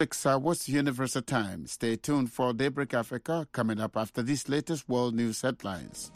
What's the Universal Time? Stay tuned for Daybreak Africa coming up after these latest world news headlines.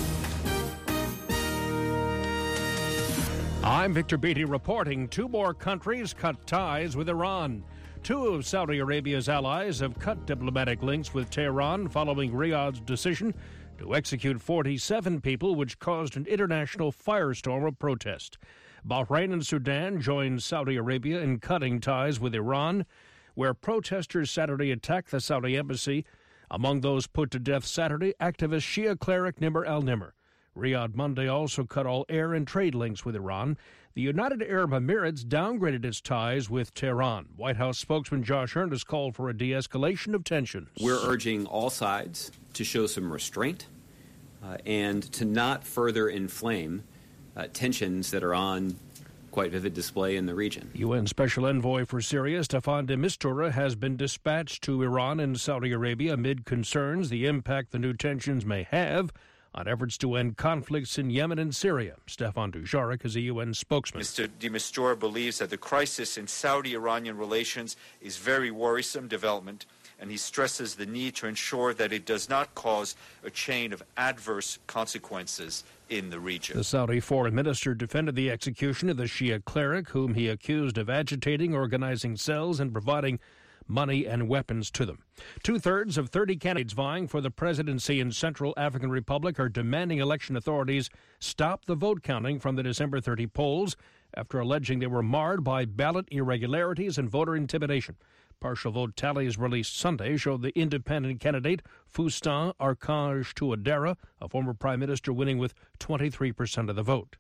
I'm Victor Beatty reporting 2 more countries cut ties with Iran. 2 of Saudi Arabia's allies have cut diplomatic links with Tehran following Riyadh's decision to execute 47 people, which caused an international firestorm of protest. Bahrain and Sudan joined Saudi Arabia in cutting ties with Iran, where protesters Saturday attacked the Saudi embassy. Among those put to death Saturday, activist Shia cleric Nimr al-Nimr. Riyadh Monday also cut all air and trade links with Iran. The United Arab Emirates downgraded its ties with Tehran. White House spokesman Josh Earnest called for a de-escalation of tensions. We're urging all sides to show some restraint and to not further inflame tensions that are on quite vivid display in the region. UN Special Envoy for Syria, Staffan de Mistura, has been dispatched to Iran and Saudi Arabia amid concerns the impact the new tensions may have on efforts to end conflicts in Yemen and Syria. Stefan Dujarric is a UN spokesman. Mr. de Mistura believes that the crisis in Saudi-Iranian relations is very worrisome development, and he stresses the need to ensure that it does not cause a chain of adverse consequences in the region. The Saudi foreign minister defended the execution of the Shia cleric, whom he accused of agitating, organizing cells, and providing money and weapons to them. 2/3 of 30 candidates vying for the presidency in Central African Republic are demanding election authorities stop the vote counting from the December 30 polls after alleging they were marred by ballot irregularities and voter intimidation. Partial vote tallies released Sunday showed the independent candidate Faustin Archange Touadera, a former prime minister, winning with 23% of the vote.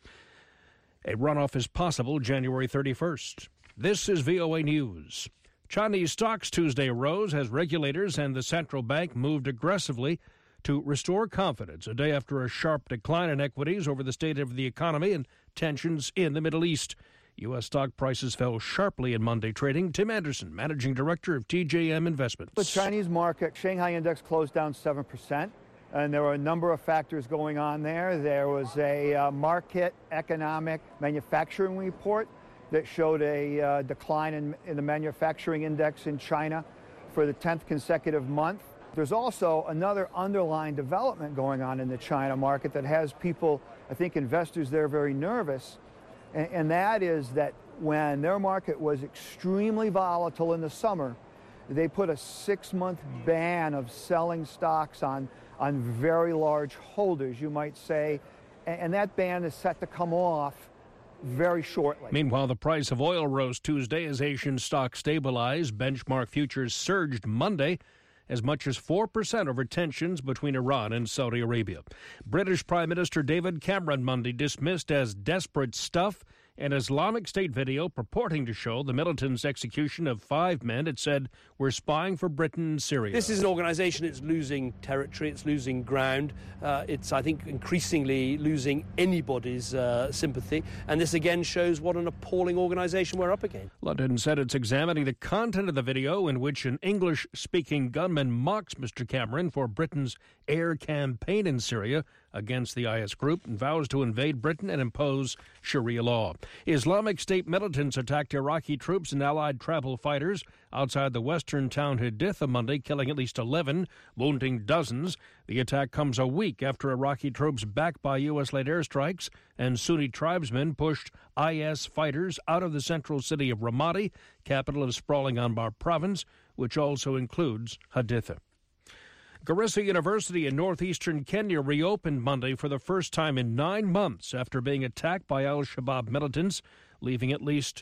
A runoff is possible January 31st. This is VOA News. Chinese stocks Tuesday rose as regulators and the central bank moved aggressively to restore confidence a day after a sharp decline in equities over the state of the economy and tensions in the Middle East. U.S. stock prices fell sharply in Monday trading. Tim Anderson, managing director of TJM Investments. The Chinese market, Shanghai index closed down 7%, and there were a number of factors going on there. There was a market economic manufacturing report that showed a decline in the manufacturing index in China for the 10th consecutive month. There's also another underlying development going on in the China market that has people, I think investors there, very nervous. And that is that when their market was extremely volatile in the summer, they put a 6-month ban of selling stocks on very large holders, you might say. And that ban is set to come off very shortly. Meanwhile, the price of oil rose Tuesday as Asian stocks stabilized. Benchmark futures surged Monday as much as 4% over tensions between Iran and Saudi Arabia. British Prime Minister David Cameron Monday dismissed as desperate stuff an Islamic State video purporting to show the militants' execution of 5 men it said were spying for Britain and Syria. This is an organisation that's losing territory, it's losing ground, it's, I think, increasingly losing anybody's sympathy, and this again shows what an appalling organisation we're up against. London said it's examining the content of the video in which an English-speaking gunman mocks Mr. Cameron for Britain's air campaign in Syria against the IS group and vows to invade Britain and impose Sharia law. Islamic State militants attacked Iraqi troops and allied travel fighters outside the western town Haditha Monday, killing at least 11, wounding dozens. The attack comes a week after Iraqi troops backed by U.S.-led airstrikes and Sunni tribesmen pushed IS fighters out of the central city of Ramadi, capital of sprawling Anbar province, which also includes Haditha. Garissa University in northeastern Kenya reopened Monday for the first time in 9 months after being attacked by al-Shabaab militants, leaving at least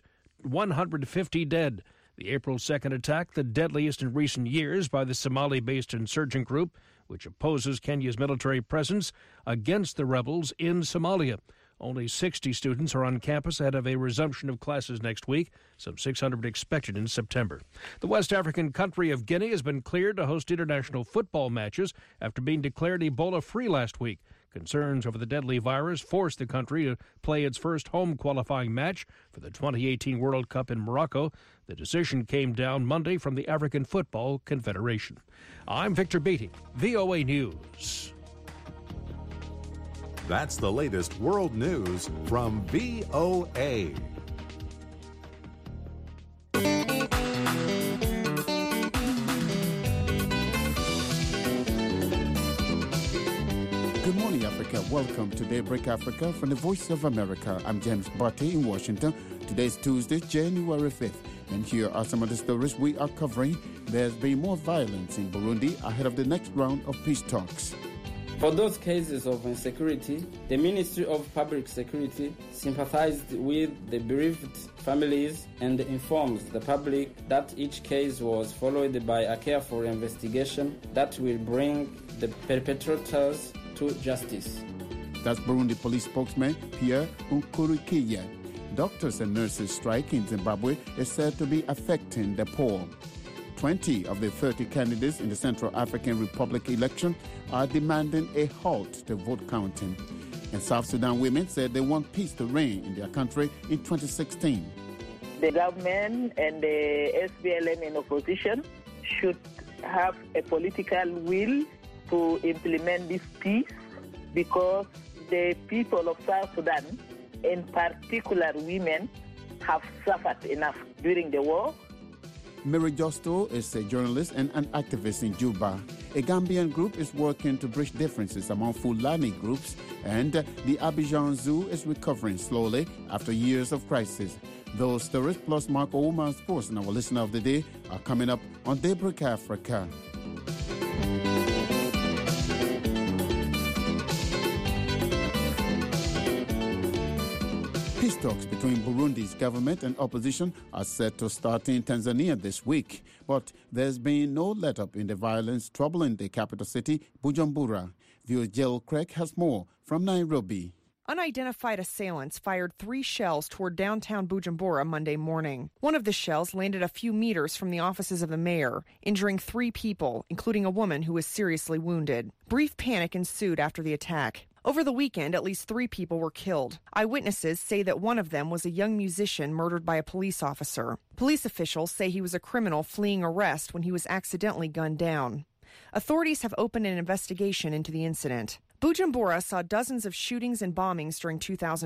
150 dead. The April 2nd attack, the deadliest in recent years by the Somali-based insurgent group, which opposes Kenya's military presence against the rebels in Somalia. Only 60 students are on campus ahead of a resumption of classes next week, some 600 expected in September. The West African country of Guinea has been cleared to host international football matches after being declared Ebola-free last week. Concerns over the deadly virus forced the country to play its first home qualifying match for the 2018 World Cup in Morocco. The decision came down Monday from the African Football Confederation. I'm Victor Beatty, VOA News. That's the latest world news from VOA. Africa. Welcome to Daybreak Africa from the Voice of America. I'm James Barty in Washington. Today's Tuesday, January 5th. And here are some of the stories we are covering. There's been more violence in Burundi ahead of the next round of peace talks. For those cases of insecurity, the Ministry of Public Security sympathized with the bereaved families and informs the public that each case was followed by a careful investigation that will bring the perpetrators to justice. That's Burundi police spokesman Pierre Nkurikije. Doctors and nurses strike in Zimbabwe is said to be affecting the poor. 20 of the 30 candidates in the Central African Republic election are demanding a halt to vote counting. And South Sudan women said they want peace to reign in their country in 2016. The government and the SPLM in opposition should have a political will to implement this peace because the people of South Sudan, in particular women, have suffered enough during the war. Mary Justo is a journalist and an activist in Juba. A Gambian group is working to bridge differences among Fulani groups, and the Abidjan Zoo is recovering slowly after years of crisis. Those stories plus Marco Oman Sports and our listener of the day are coming up on Daybreak Africa. Peace talks between Burundi's government and opposition are set to start in Tanzania this week. But there's been no let-up in the violence troubling the capital city, Bujumbura. Viewer Jill Craig has more from Nairobi. Unidentified assailants fired 3 shells toward downtown Bujumbura Monday morning. One of the shells landed a few meters from the offices of the mayor, injuring 3 people, including a woman who was seriously wounded. Brief panic ensued after the attack. Over the weekend, at least 3 people were killed. Eyewitnesses say that one of them was a young musician murdered by a police officer. Police officials say he was a criminal fleeing arrest when he was accidentally gunned down. Authorities have opened an investigation into the incident. Bujumbura saw dozens of shootings and bombings during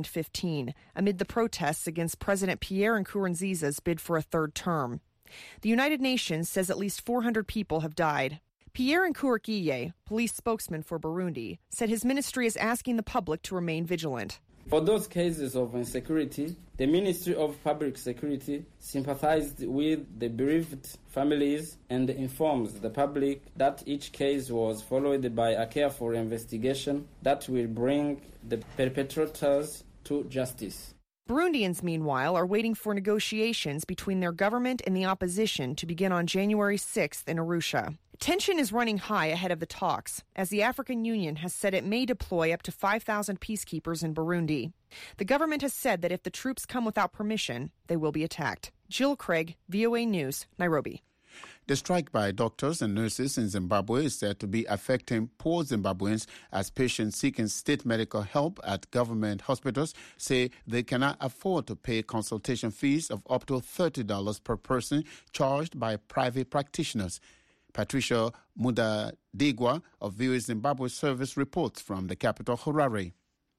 2015 amid the protests against President Pierre Nkurunziza's bid for a 3rd term. The United Nations says at least 400 people have died. Pierre Nkurikije, police spokesman for Burundi, said his ministry is asking the public to remain vigilant. For those cases of insecurity, the Ministry of Public Security sympathized with the bereaved families and informs the public that each case was followed by a careful investigation that will bring the perpetrators to justice. Burundians, meanwhile, are waiting for negotiations between their government and the opposition to begin on January 6th in Arusha. Tension is running high ahead of the talks, as the African Union has said it may deploy up to 5,000 peacekeepers in Burundi. The government has said that if the troops come without permission, they will be attacked. Jill Craig, VOA News, Nairobi. The strike by doctors and nurses in Zimbabwe is said to be affecting poor Zimbabweans as patients seeking state medical help at government hospitals say they cannot afford to pay consultation fees of up to $30 per person charged by private practitioners. Patricia Mudadigwa of VOA Zimbabwe Service reports from the capital, Harare.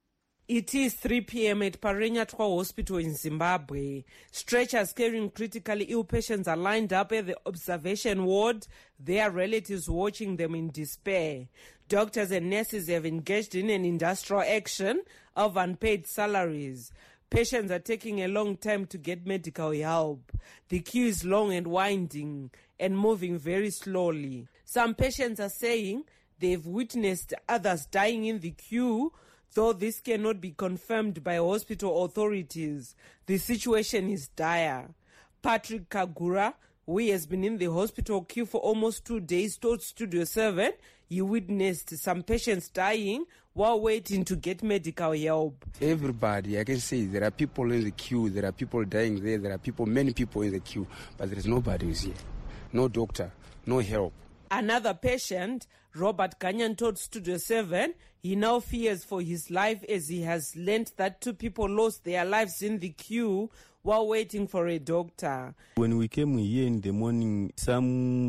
It is 3 p.m. at Parenyatwa Hospital in Zimbabwe. Stretchers carrying critically ill patients are lined up at the observation ward, their relatives watching them in despair. Doctors and nurses have engaged in an industrial action of unpaid salaries. Patients are taking a long time to get medical help. The queue is long and winding and moving very slowly. Some patients are saying they've witnessed others dying in the queue, though this cannot be confirmed by hospital authorities. The situation is dire. Patrick Kagura, who has been in the hospital queue for almost 2 days, told Studio 7 he witnessed some patients dying while waiting to get medical help. Everybody, I can say there are people in the queue, there are people dying there are people, many people in the queue, but there is nobody who's here. No doctor, no help. Another patient, Robert Ganyan, told Studio 7 he now fears for his life as he has learned that 2 people lost their lives in the queue while waiting for a doctor. When we came here in the morning, some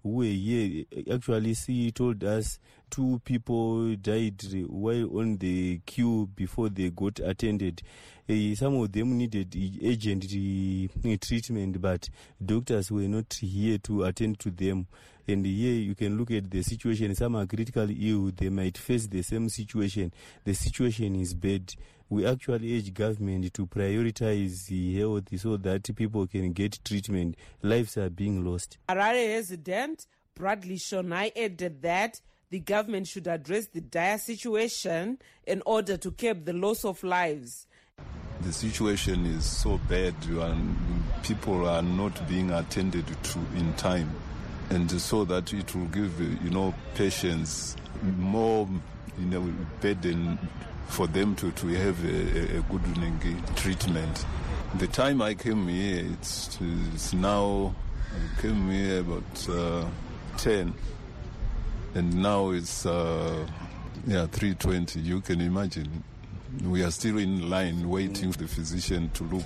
who were here actually told us 2 people died while on the queue before they got attended. Some of them needed urgent treatment, but doctors were not here to attend to them. And here you can look at the situation. Some are critically ill. They might face the same situation. The situation is bad. We actually urge government to prioritize the health so that people can get treatment. Lives are being lost. Harare resident Bradley Shonai added that the government should address the dire situation in order to curb the loss of lives. The situation is so bad and people are not being attended to in time. And so that it will give, patients more, burden for them to have a good treatment. The time I came here, it's now, I came here about 10, and now it's 3:20. You can imagine. We are still in line waiting for the physician to look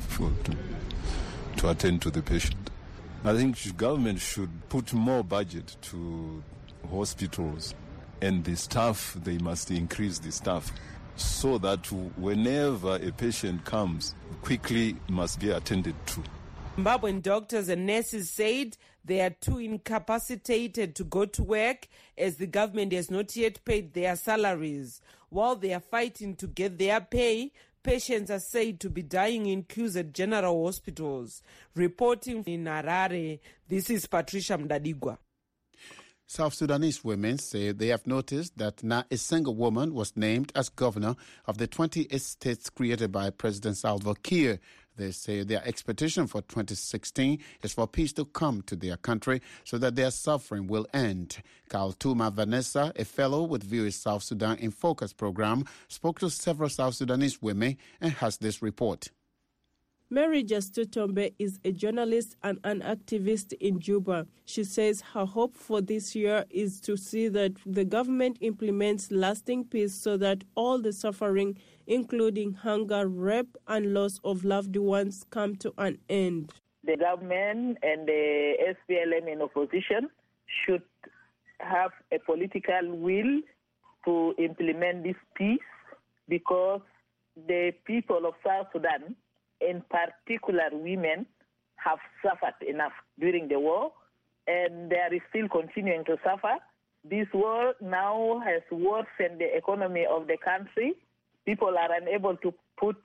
to attend to the patient. I think government should put more budget to hospitals, and the staff, they must increase the staff so that whenever a patient comes, quickly must be attended to. Zimbabwean doctors and nurses said they are too incapacitated to go to work as the government has not yet paid their salaries. While they are fighting to get their pay, patients are said to be dying in queues at general hospitals. Reporting in Harare, this is Patricia Mdadigwa. South Sudanese women say they have noticed that not a single woman was named as governor of the 28 states created by President Salva Kiir. They say their expectation for 2016 is for peace to come to their country so that their suffering will end. Kaltuma Vanessa, a fellow with VOA South Sudan in Focus program, spoke to several South Sudanese women and has this report. Mary Jastutombe is a journalist and an activist in Juba. She says her hope for this year is to see that the government implements lasting peace so that all the suffering, including hunger, rape, and loss of loved ones, come to an end. The government and the SPLM in opposition should have a political will to implement this peace because the people of South Sudan, in particular women, have suffered enough during the war, and they are still continuing to suffer. This war now has worsened the economy of the country. People are unable to put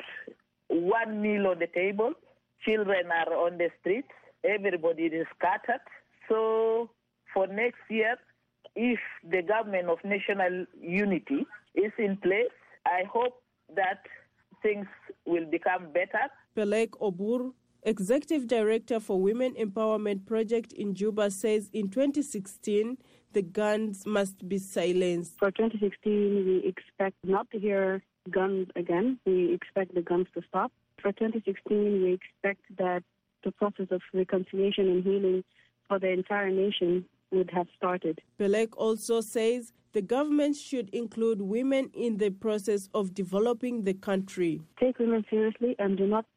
one meal on the table. Children are on the streets. Everybody is scattered. So for next year, if the government of national unity is in place, I hope that things will become better. Pelek Obur, Executive Director for Women Empowerment Project in Juba, says in 2016, the guns must be silenced. For 2016, we expect not to hear guns again. We expect the guns to stop. For 2016, we expect that the process of reconciliation and healing for the entire nation would have started. Pelek also says the government should include women in the process of developing the country. Take women seriously and do not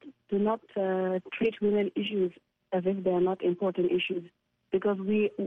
treat women issues as if they are not important issues. Because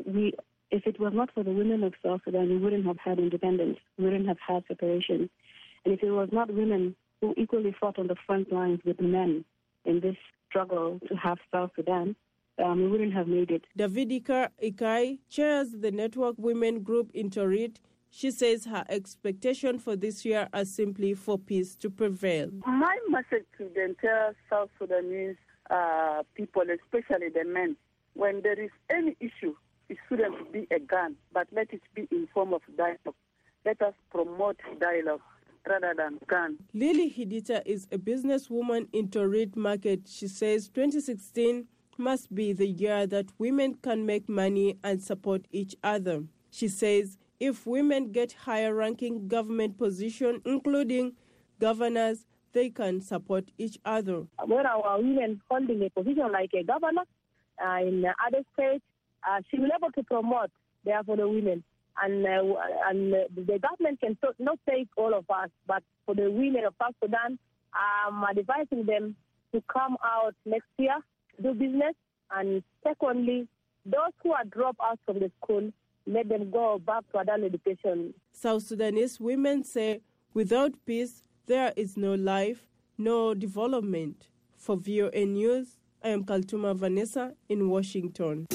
if it was not for the women of South Sudan, we wouldn't have had independence. We wouldn't have had separation. And if it was not women who equally fought on the front lines with men in this struggle to have South Sudan, we wouldn't have made it. Davidika Ikai chairs the Network Women Group in Torit. She says her expectation for this year are simply for peace to prevail. My message to the entire South Sudanese people, especially the men, when there is any issue, it shouldn't be a gun, but let it be in form of dialogue. Let us promote dialogue rather than gun. Lily Hidita is a businesswoman in Torit Market. She says 2016 must be the year that women can make money and support each other. She says if women get higher-ranking government positions, including governors, they can support each other. When our women holding a position like a governor in other states, she will be able to promote there for the women. And the government can not take all of us, but for the women of South Sudan, I'm advising them to come out next year, do business, and secondly, Those who are dropped out from the school, let them go back to adult education. South Sudanese women say without peace, there is no life, no development. For VOA News, I am Kaltuma Vanessa in Washington.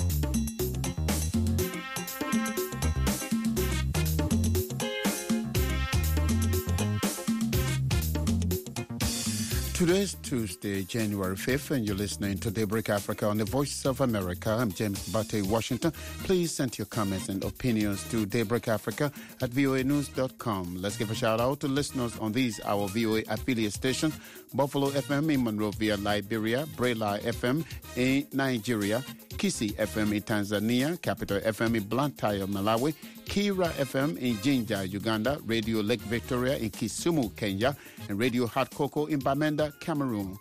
Today's Tuesday, January 5th, and you're listening to Daybreak Africa on the Voice of America. I'm James Bate in Washington. Please send your comments and opinions to daybreakafrica@voanews.com. Let's give a shout-out to listeners on these, our VOA affiliate stations: Buffalo FM in Monrovia, Liberia; Brela FM in Nigeria; Kisi FM in Tanzania; Capital FM in Blantyre, Malawi; Kira FM in Jinja, Uganda; Radio Lake Victoria in Kisumu, Kenya; and Radio Hot Cocoa in Bamenda, Cameroon.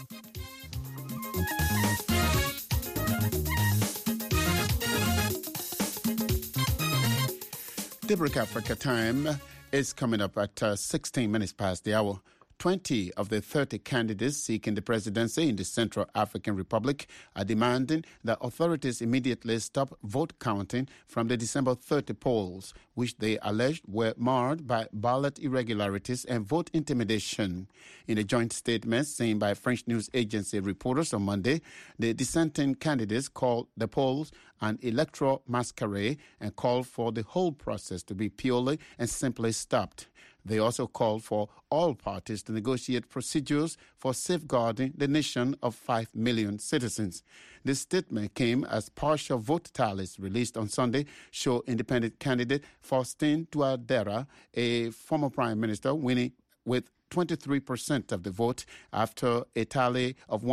Daybreak Africa time is coming up at 16 minutes past the hour. 20 of the 30 candidates seeking the presidency in the Central African Republic are demanding that authorities immediately stop vote counting from the December 30 polls, which they alleged were marred by ballot irregularities and vote intimidation. In a joint statement seen by French news agency reporters on Monday, the dissenting candidates called the polls an electoral masquerade and called for the whole process to be purely and simply stopped. They also called for all parties to negotiate procedures for safeguarding the nation of 5 million citizens. This statement came as partial vote tallies released on Sunday show independent candidate Faustin Touadéra, a former prime minister, winning with 23% of the vote after a tally of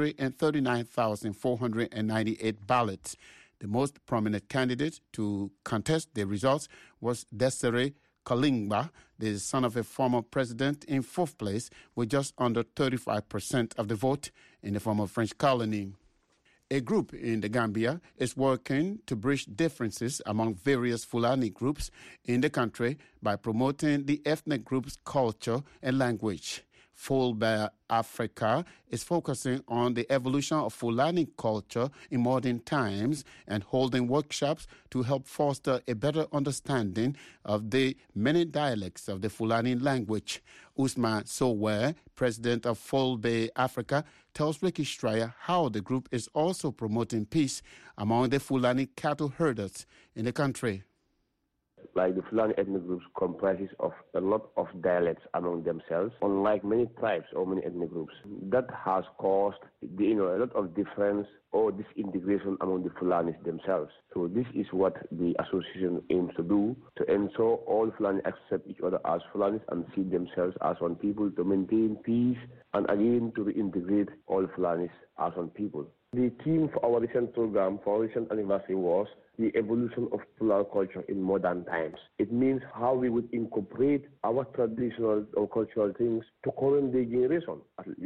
139,498 ballots. The most prominent candidate to contest the results was Desiré Kolingba, the son of a former president, in fourth place with just under 35% of the vote in the former French colony. A group in the Gambia is working to bridge differences among various Fulani groups in the country by promoting the ethnic group's culture and language. Fulbe Africa is focusing on the evolution of Fulani culture in modern times and holding workshops to help foster a better understanding of the many dialects of the Fulani language. Usman Sowe, president of Fulbe Africa, tells Ricky Stryer how the group is also promoting peace among the Fulani cattle herders in the country. Like the Fulani ethnic groups comprises of a lot of dialects among themselves, unlike many tribes or many ethnic groups. That has caused a lot of difference or disintegration among the Fulanis themselves. So this is what the association aims to do, to ensure all Fulani accept each other as Fulanis and see themselves as one people, to maintain peace and again to reintegrate all Fulanis as one people. The theme for our recent program, for our recent anniversary, was the evolution of Fulani culture in modern times. It means how we would incorporate our traditional or cultural things to current day generation.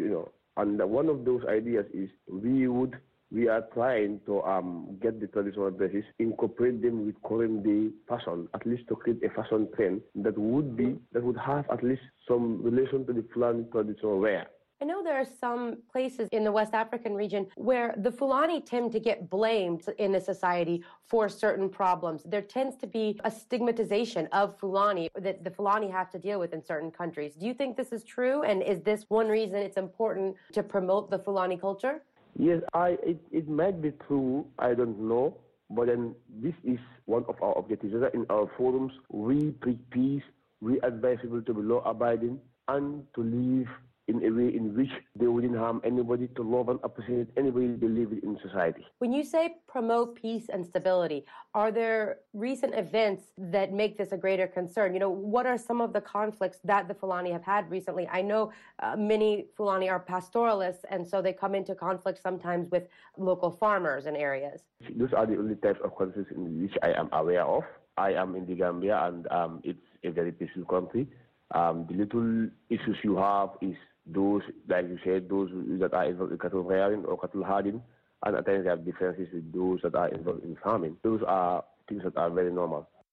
And one of those ideas is we are trying to get the traditional dresses, incorporate them with current day fashion, at least to create a fashion trend that would have at least some relation to the Fulani traditional wear. I know there are some places in the West African region where the Fulani tend to get blamed in the society for certain problems. There tends to be a stigmatization of Fulani that the Fulani have to deal with in certain countries. Do you think this is true? And is this one reason it's important to promote the Fulani culture? Yes, it might be true. I don't know. But then this is one of our objectives. In our forums, we preach peace, we advise people to be law-abiding and to live in a way in which they wouldn't harm anybody, to love and appreciate anybody they live with in society. When you say promote peace and stability, are there recent events that make this a greater concern? What are some of the conflicts that the Fulani have had recently? I know many Fulani are pastoralists, and so they come into conflict sometimes with local farmers in areas. Those are the only types of conflicts in which I am aware of. I am in the Gambia, and it's a very peaceful country. The little issues you have is those, like you said, those that are involved in cattle rearing or cattle herding, and at times they have differences with those that are involved in farming. Those are things that are very normal.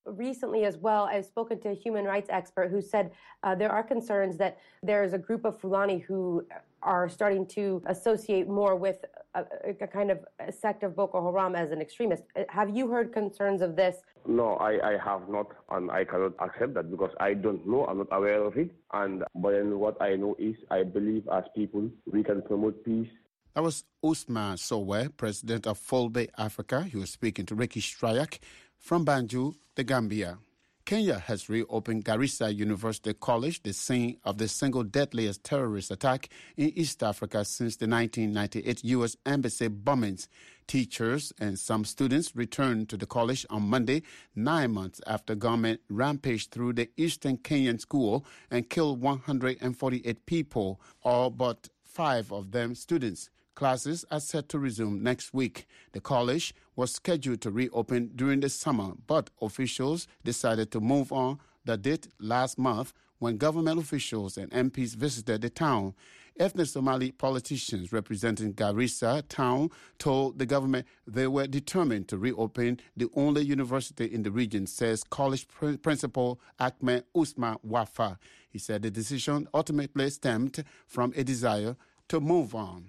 Recently as well, I've spoken to a human rights expert who said there are concerns that there is a group of Fulani who are starting to associate more with a kind of a sect of Boko Haram as an extremist. Have you heard concerns of this? No, I have not, and I cannot accept that because I don't know, I'm not aware of it. But then what I know is I believe as people we can promote peace. That was Ousmane Sowe, president of Folbe Africa. He was speaking to Ricky Strayak from Banjul, the Gambia. Kenya has reopened Garissa University College, the scene of the single deadliest terrorist attack in East Africa since the 1998 U.S. Embassy bombings. Teachers and some students returned to the college on Monday, 9 months after government rampaged through the Eastern Kenyan school and killed 148 people, all but 5 of them students. Classes are set to resume next week. The college was scheduled to reopen during the summer, but officials decided to move on the date last month when government officials and MPs visited the town. Ethnic Somali politicians representing Garissa town told the government they were determined to reopen the only university in the region, says college principal Ahmed Ousmane Wafa. He said the decision ultimately stemmed from a desire to move on.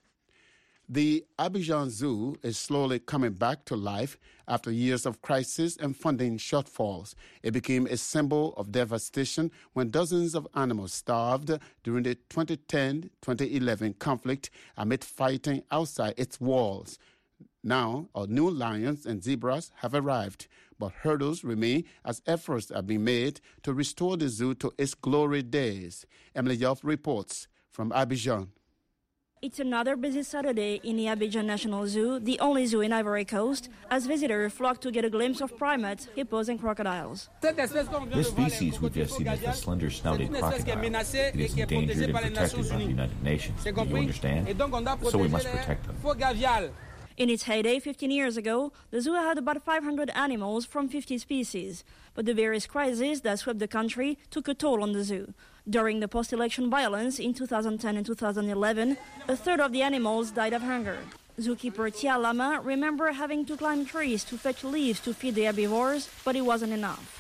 The Abidjan Zoo is slowly coming back to life after years of crisis and funding shortfalls. It became a symbol of devastation when dozens of animals starved during the 2010-2011 conflict amid fighting outside its walls. Now, new lions and zebras have arrived, but hurdles remain as efforts are being made to restore the zoo to its glory days. Emily Yoff reports from Abidjan. It's another busy Saturday in the Abidjan National Zoo, the only zoo in Ivory Coast, as visitors flock to get a glimpse of primates, hippos and crocodiles. This species we've just seen is the slender-snouted crocodile. It is endangered and protected by the United Nations. Do you understand? So we must protect them. In its heyday 15 years ago, the zoo had about 500 animals from 50 species. But the various crises that swept the country took a toll on the zoo. During the post-election violence in 2010 and 2011, a third of the animals died of hunger. Zookeeper Tia Lama remembers having to climb trees to fetch leaves to feed the herbivores, but it wasn't enough.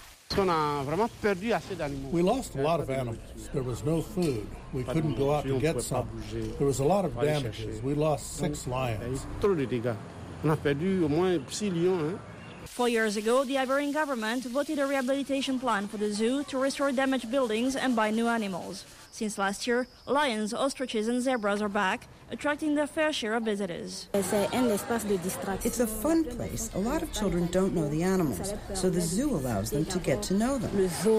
We lost a lot of animals. There was no food. We couldn't go out to get some. There was a lot of damages. We lost 6 lions. 4 years ago, the Ivorian government voted a rehabilitation plan for the zoo to restore damaged buildings and buy new animals. Since last year, lions, ostriches and zebras are back, attracting their fair share of visitors. It's a fun place. A lot of children don't know the animals, so the zoo allows them to get to know them.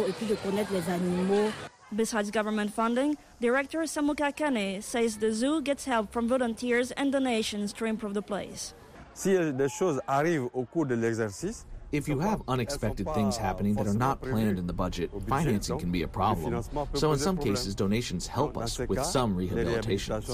Besides government funding, Director Samuka Kane says the zoo gets help from volunteers and donations to improve the place. If you have unexpected things happening that are not planned in the budget, financing can be a problem. So in some cases, donations help us with some rehabilitations.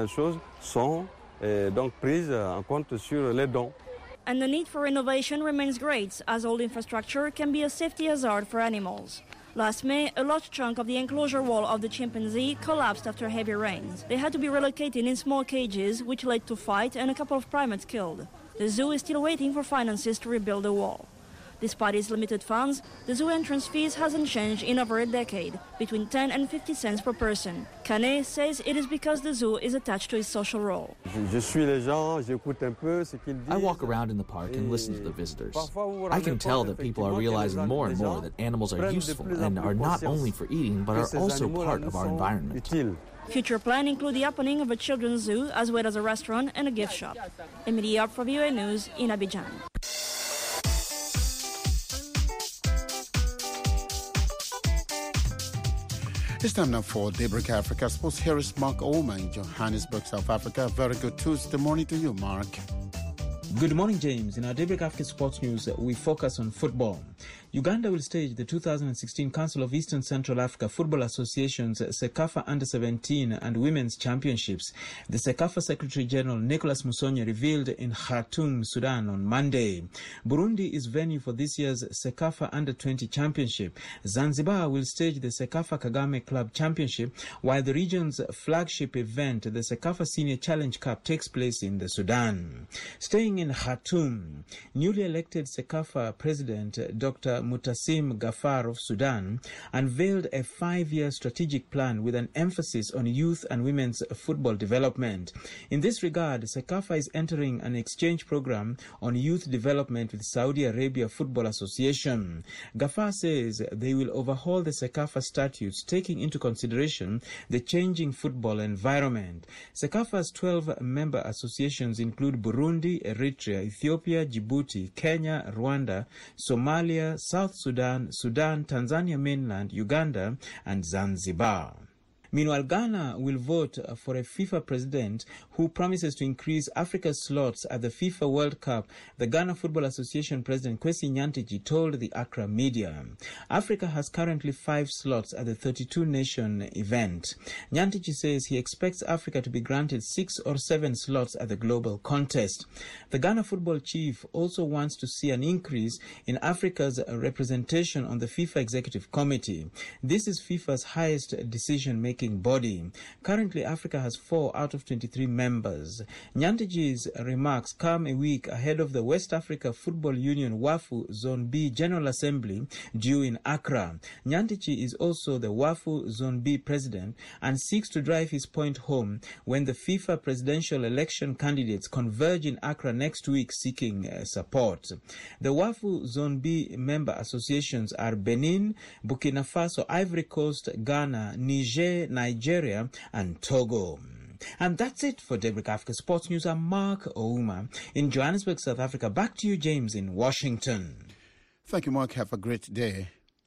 And the need for innovation remains great, as old infrastructure can be a safety hazard for animals. Last May, a large chunk of the enclosure wall of the chimpanzee collapsed after heavy rains. They had to be relocated in small cages, which led to fight and a couple of primates killed. The zoo is still waiting for finances to rebuild the wall. Despite its limited funds, the zoo entrance fees hasn't changed in over a decade, between 10 and 50 cents per person. Kane says it is because the zoo is attached to its social role. I walk around in the park and listen to the visitors. I can tell that people are realizing more and more that animals are useful and are not only for eating, but are also part of our environment. Future plans include the opening of a children's zoo, as well as a restaurant and a gift shop. Emilie Yarp for VOA News in Abidjan. It's time now for Daybreak Africa Sports. Here is Mark Ouma in Johannesburg, South Africa. Very good Tuesday morning to you, Mark. Good morning, James. In our Daybreak Africa Sports News, we focus on football. Uganda will stage the 2016 Council of Eastern Central Africa Football Association's CECAFA Under-17 and Women's Championships. The CECAFA Secretary General Nicholas Musonye revealed in Khartoum, Sudan on Monday. Burundi is venue for this year's CECAFA Under-20 Championship. Zanzibar will stage the CECAFA Kagame Club Championship, while the region's flagship event, the CECAFA Senior Challenge Cup, takes place in the Sudan. Staying in Khartoum, newly elected CECAFA President Dr. Dr. Mutasim Ghaffar of Sudan, unveiled a 5-year strategic plan with an emphasis on youth and women's football development. In this regard, CECAFA is entering an exchange program on youth development with Saudi Arabia Football Association. Ghaffar says they will overhaul the CECAFA statutes, taking into consideration the changing football environment. CECAFA's 12 member associations include Burundi, Eritrea, Ethiopia, Djibouti, Kenya, Rwanda, Somalia, South Sudan, Tanzania mainland, Uganda, and Zanzibar. Meanwhile, Ghana will vote for a FIFA president who promises to increase Africa's slots at the FIFA World Cup, the Ghana Football Association President Kwesi Nyantakyi told the Accra media. Africa has currently 5 slots at the 32-nation event. Nyantakyi says he expects Africa to be granted 6 or 7 slots at the global contest. The Ghana football chief also wants to see an increase in Africa's representation on the FIFA Executive Committee. This is FIFA's highest decision-making body. Currently, Africa has 4 out of 23 members. Nyantakyi's remarks come a week ahead of the West Africa Football Union WAFU Zone B General Assembly due in Accra. Nyantakyi is also the WAFU Zone B president and seeks to drive his point home when the FIFA presidential election candidates converge in Accra next week seeking support. The WAFU Zone B member associations are Benin, Burkina Faso, Ivory Coast, Ghana, Niger, Nigeria, and Togo. And that's it for Daybreak Africa Sports News. I'm Mark Ouma in Johannesburg, South Africa. Back to you, James, in Washington. Thank you, Mark. Have a great day.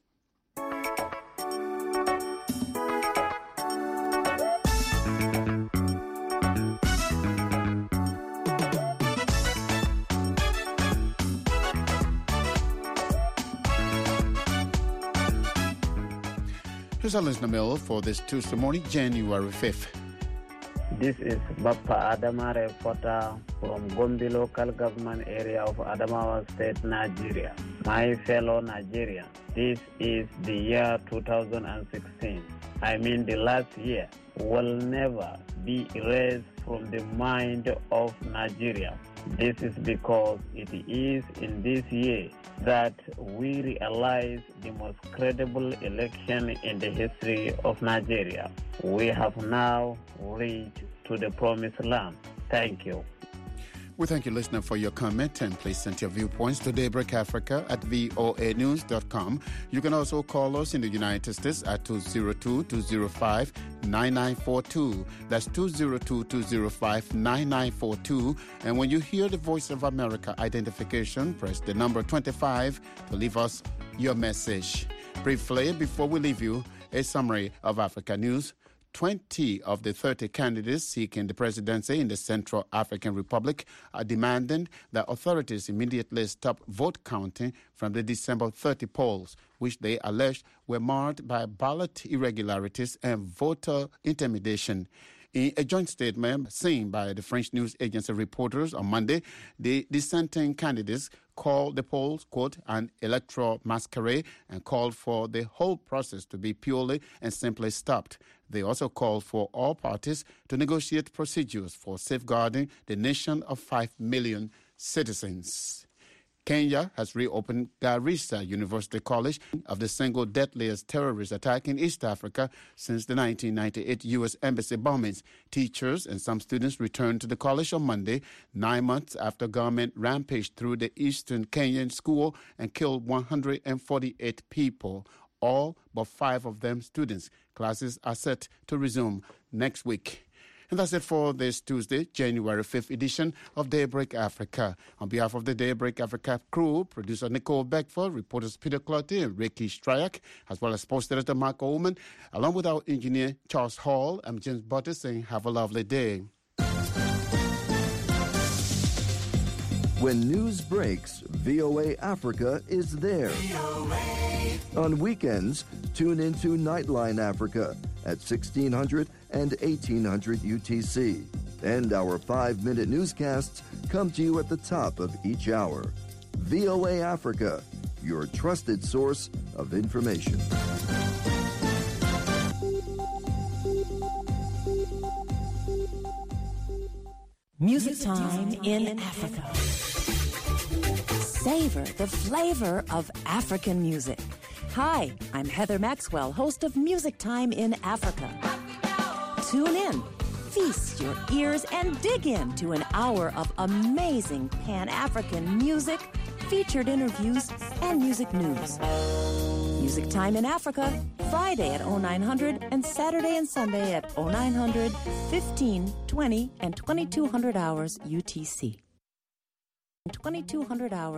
Here's our listener mail for this Tuesday morning, January 5th. This is Bappa Adama, reporter from Gombe local government area of Adamawa State, Nigeria. My fellow Nigerians, this is the year 2016. I mean the last year will never be erased from the mind of Nigeria. This is because it is in this year that we realize the most credible election in the history of Nigeria. We have now reached to the promised land. Thank you. We thank you, listener, for your comment, and please send your viewpoints to Daybreak Africa at voanews.com. You can also call us in the United States at 202-205-9942. That's 202-205-9942. And when you hear the Voice of America identification, press the number 25 to leave us your message. Briefly, before we leave you, a summary of Africa news. 20 of the 30 candidates seeking the presidency in the Central African Republic are demanding that authorities immediately stop vote counting from the December 30 polls, which they alleged were marred by ballot irregularities and voter intimidation. In a joint statement seen by the French news agency reporters on Monday, the dissenting candidates called the polls, quote, an electoral masquerade and called for the whole process to be purely and simply stopped. They also called for all parties to negotiate procedures for safeguarding the nation of 5 million citizens. Kenya has reopened Garissa University College of the single deadliest terrorist attack in East Africa since the 1998 U.S. Embassy bombings. Teachers and some students returned to the college on Monday, 9 months after government rampaged through the eastern Kenyan school and killed 148 people, all but 5 of them students. Classes are set to resume next week. And that's it for this Tuesday, January 5th edition of Daybreak Africa. On behalf of the Daybreak Africa crew, producer Nicole Beckford, reporters Peter Clottey and Ricky Stryak, as well as sports director Mark Oman, along with our engineer Charles Hall, I'm James Butter saying have a lovely day. When news breaks, VOA Africa is there. VOA. On weekends, tune into Nightline Africa at 1600 and 1800 UTC. And our 5-minute newscasts come to you at the top of each hour. VOA Africa, your trusted source of information. Music time in Africa. Savor the flavor of African music. Hi, I'm Heather Maxwell, host of Music Time in Africa. Tune in, feast your ears, and dig into an hour of amazing Pan-African music, featured interviews, and music news. Music Time in Africa, Friday at 0900 and Saturday and Sunday at 0900, 15, 20, and 2200 hours UTC. 2200 hours.